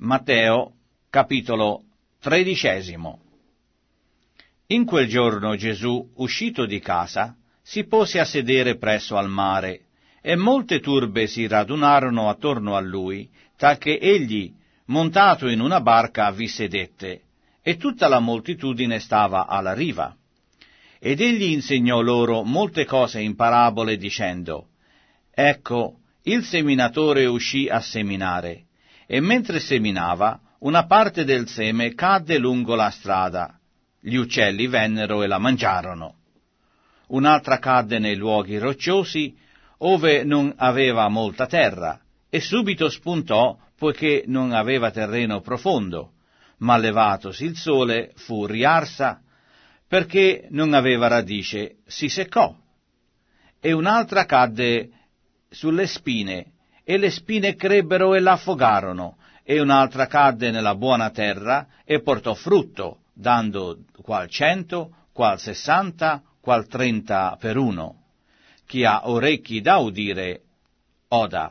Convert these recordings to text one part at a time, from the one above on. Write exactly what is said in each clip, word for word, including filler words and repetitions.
Matteo, capitolo tredicesimo. In quel giorno Gesù, uscito di casa, si pose a sedere presso al mare, e molte turbe si radunarono attorno a lui, talché egli, montato in una barca, vi sedette, e tutta la moltitudine stava alla riva. Ed egli insegnò loro molte cose in parabole, dicendo: Ecco, il seminatore uscì a seminare, e mentre seminava, una parte del seme cadde lungo la strada. Gli uccelli vennero e la mangiarono. Un'altra cadde nei luoghi rocciosi, ove non aveva molta terra, e subito spuntò, poiché non aveva terreno profondo, ma levatosi il sole fu riarsa, perché non aveva radice, si seccò. E un'altra cadde sulle spine, e le spine crebbero e l'affogarono, e un'altra cadde nella buona terra e portò frutto, dando qual cento, qual sessanta, qual trenta per uno. Chi ha orecchi da udire, oda.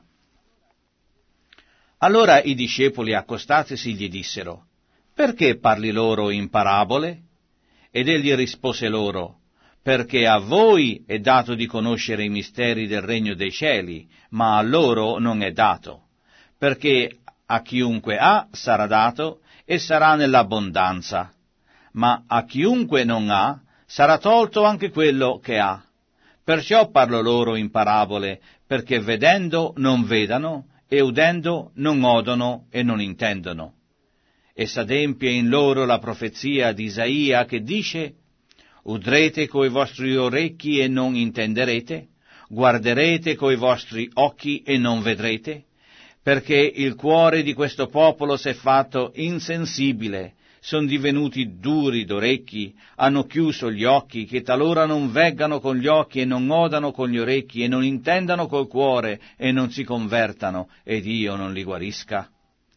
Allora i discepoli, accostatisi, gli dissero: Perché parli loro in parabole? Ed egli rispose loro: Perché a voi è dato di conoscere i misteri del regno dei cieli, ma a loro non è dato. Perché a chiunque ha sarà dato, e sarà nell'abbondanza, ma a chiunque non ha sarà tolto anche quello che ha. Perciò parlo loro in parabole, perché vedendo non vedano, e udendo non odono e non intendono. E s'adempie in loro la profezia di Isaia che dice: Udrete coi vostri orecchi e non intenderete, guarderete coi vostri occhi e non vedrete, perché il cuore di questo popolo s'è fatto insensibile, son divenuti duri d'orecchi, hanno chiuso gli occhi, che talora non veggano con gli occhi e non odano con gli orecchi e non intendano col cuore e non si convertano, ed io non li guarisca.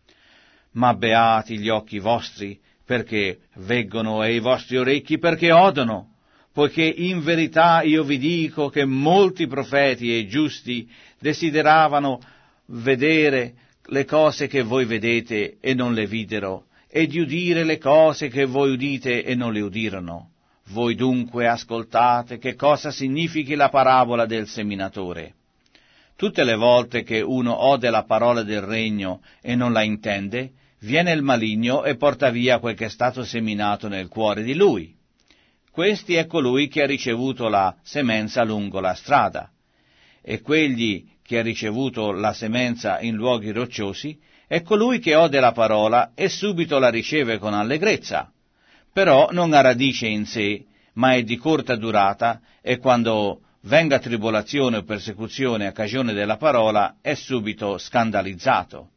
Ma beati gli occhi vostri, perché veggono, e i vostri orecchi perché odono, poiché in verità io vi dico che molti profeti e giusti desideravano vedere le cose che voi vedete e non le videro, e di udire le cose che voi udite e non le udirono. Voi dunque ascoltate che cosa significhi la parabola del seminatore. Tutte le volte che uno ode la parola del regno e non la intende, viene il maligno e porta via quel che è stato seminato nel cuore di lui. Questi è colui che ha ricevuto la semenza lungo la strada, e quegli che ha ricevuto la semenza in luoghi rocciosi è colui che ode la parola e subito la riceve con allegrezza, però non ha radice in sé, ma è di corta durata, e quando venga tribolazione o persecuzione a cagione della parola è subito scandalizzato.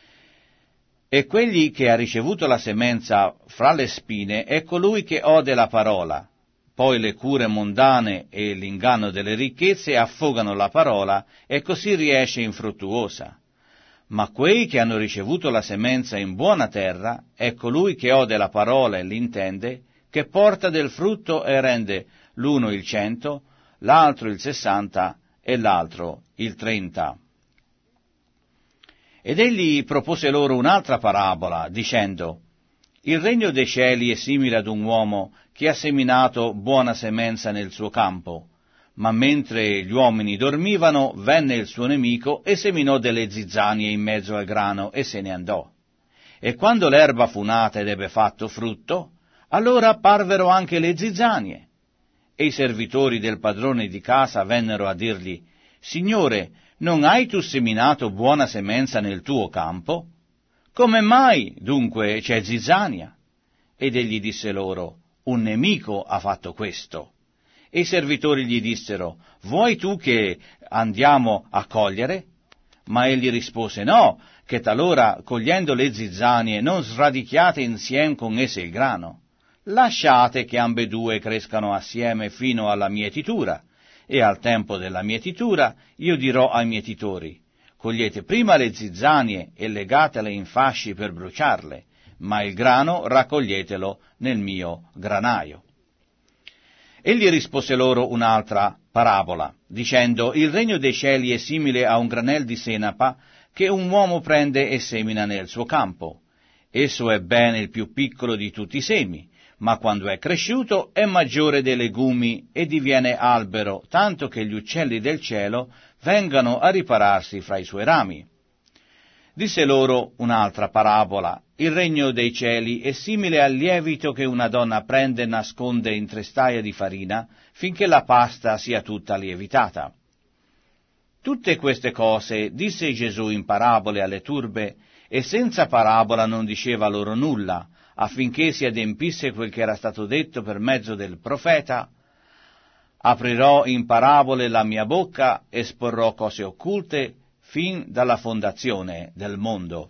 E quegli che ha ricevuto la semenza fra le spine è colui che ode la parola, poi le cure mondane e l'inganno delle ricchezze affogano la parola, e così riesce infruttuosa. Ma quei che hanno ricevuto la semenza in buona terra è colui che ode la parola e l'intende, che porta del frutto e rende l'uno il cento, l'altro il sessanta e l'altro il trenta. Ed egli propose loro un'altra parabola, dicendo: Il regno dei cieli è simile ad un uomo che ha seminato buona semenza nel suo campo, ma mentre gli uomini dormivano, venne il suo nemico e seminò delle zizzanie in mezzo al grano e se ne andò. E quando l'erba fu nata ed ebbe fatto frutto, allora apparvero anche le zizzanie. E i servitori del padrone di casa vennero a dirgli: Signore, non hai tu seminato buona semenza nel tuo campo? Come mai, dunque, c'è zizzania? Ed egli disse loro: Un nemico ha fatto questo. E i servitori gli dissero: Vuoi tu che andiamo a cogliere? Ma egli rispose: No, che talora, cogliendo le zizzanie, non sradichiate insieme con esse il grano. Lasciate che ambedue crescano assieme fino alla mietitura, e al tempo della mietitura io dirò ai mietitori: Cogliete prima le zizzanie e legatele in fasci per bruciarle, ma il grano raccoglietelo nel mio granaio. Egli rispose loro un'altra parabola, dicendo: Il regno dei cieli è simile a un granel di senapa che un uomo prende e semina nel suo campo, Esso è bene il più piccolo di tutti i semi, ma quando è cresciuto è maggiore dei legumi e diviene albero, tanto che gli uccelli del cielo vengano a ripararsi fra i suoi rami. Disse loro un'altra parabola: il regno dei cieli è simile al lievito che una donna prende e nasconde in tre staia di farina, finché la pasta sia tutta lievitata. Tutte queste cose disse Gesù in parabole alle turbe, e senza parabola non diceva loro nulla, affinché si adempisse quel che era stato detto per mezzo del profeta: aprirò in parabole la mia bocca, esporrò cose occulte fin dalla fondazione del mondo.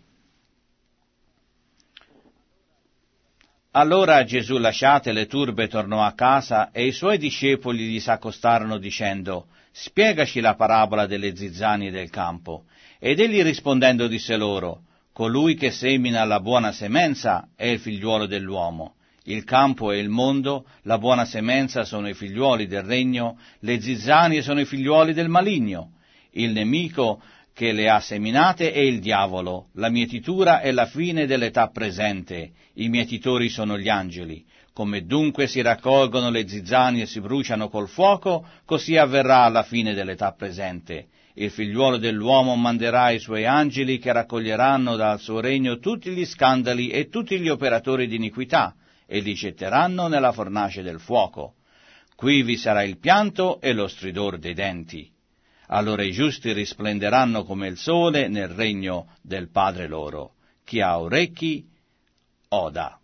Allora Gesù, lasciate le turbe, tornò a casa, e i suoi discepoli gli s'accostarono dicendo: spiegaci la parabola delle zizzanie del campo. Ed egli rispondendo disse loro: colui che semina la buona semenza è il figliuolo dell'uomo. Il campo e il mondo, la buona semenza sono i figliuoli del regno, le zizzanie sono i figliuoli del maligno. Il nemico che le ha seminate è il diavolo. La mietitura è la fine dell'età presente. I mietitori sono gli angeli. Come dunque si raccolgono le zizzanie e si bruciano col fuoco, così avverrà alla fine dell'età presente. Il figliuolo dell'uomo manderà i suoi angeli che raccoglieranno dal suo regno tutti gli scandali e tutti gli operatori di iniquità e li getteranno nella fornace del fuoco. Qui vi sarà il pianto e lo stridor dei denti. Allora i giusti risplenderanno come il sole nel regno del Padre loro. Chi ha orecchi, oda.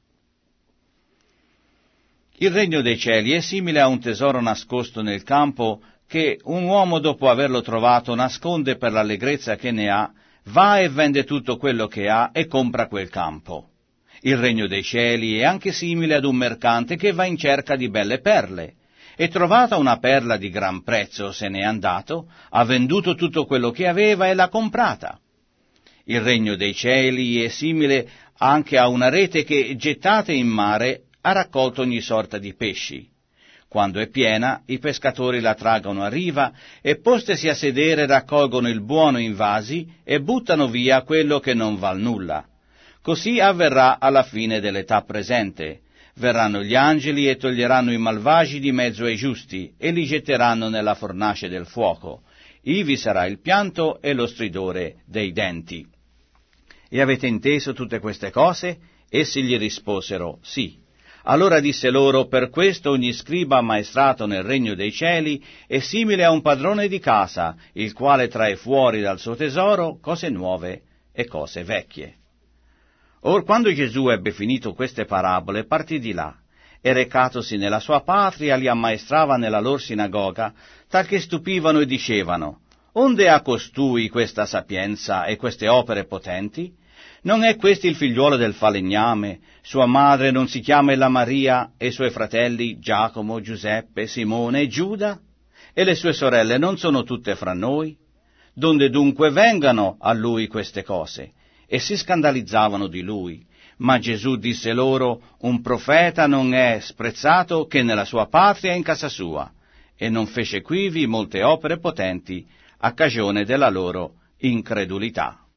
Il regno dei cieli è simile a un tesoro nascosto nel campo che un uomo, dopo averlo trovato, nasconde per l'allegrezza che ne ha, va e vende tutto quello che ha e compra quel campo. Il regno dei cieli è anche simile ad un mercante che va in cerca di belle perle, e trovata una perla di gran prezzo se n'è andato, ha venduto tutto quello che aveva e l'ha comprata. Il regno dei cieli è simile anche a una rete che, gettate in mare, ha raccolto ogni sorta di pesci. Quando è piena, i pescatori la traggono a riva e, postesi a sedere, raccolgono il buono in vasi e buttano via quello che non val nulla. Così avverrà alla fine dell'età presente. Verranno gli angeli e toglieranno i malvagi di mezzo ai giusti e li getteranno nella fornace del fuoco. Ivi sarà il pianto e lo stridore dei denti. E avete inteso tutte queste cose? Essi gli risposero: sì. Allora disse loro: per questo ogni scriba ammaestrato nel regno dei cieli è simile a un padrone di casa, il quale trae fuori dal suo tesoro cose nuove e cose vecchie. Or quando Gesù ebbe finito queste parabole, partì di là, e recatosi nella sua patria li ammaestrava nella lor sinagoga, tal che stupivano e dicevano: onde ha costui questa sapienza e queste opere potenti? Non è questi il figliuolo del falegname? Sua madre non si chiama ella Maria, e i suoi fratelli Giacomo, Giuseppe, Simone e Giuda? E le sue sorelle non sono tutte fra noi? Donde dunque vengano a lui queste cose? E si scandalizzavano di lui. Ma Gesù disse loro: un profeta non è sprezzato che nella sua patria e in casa sua, e non fece quivi molte opere potenti a cagione della loro incredulità.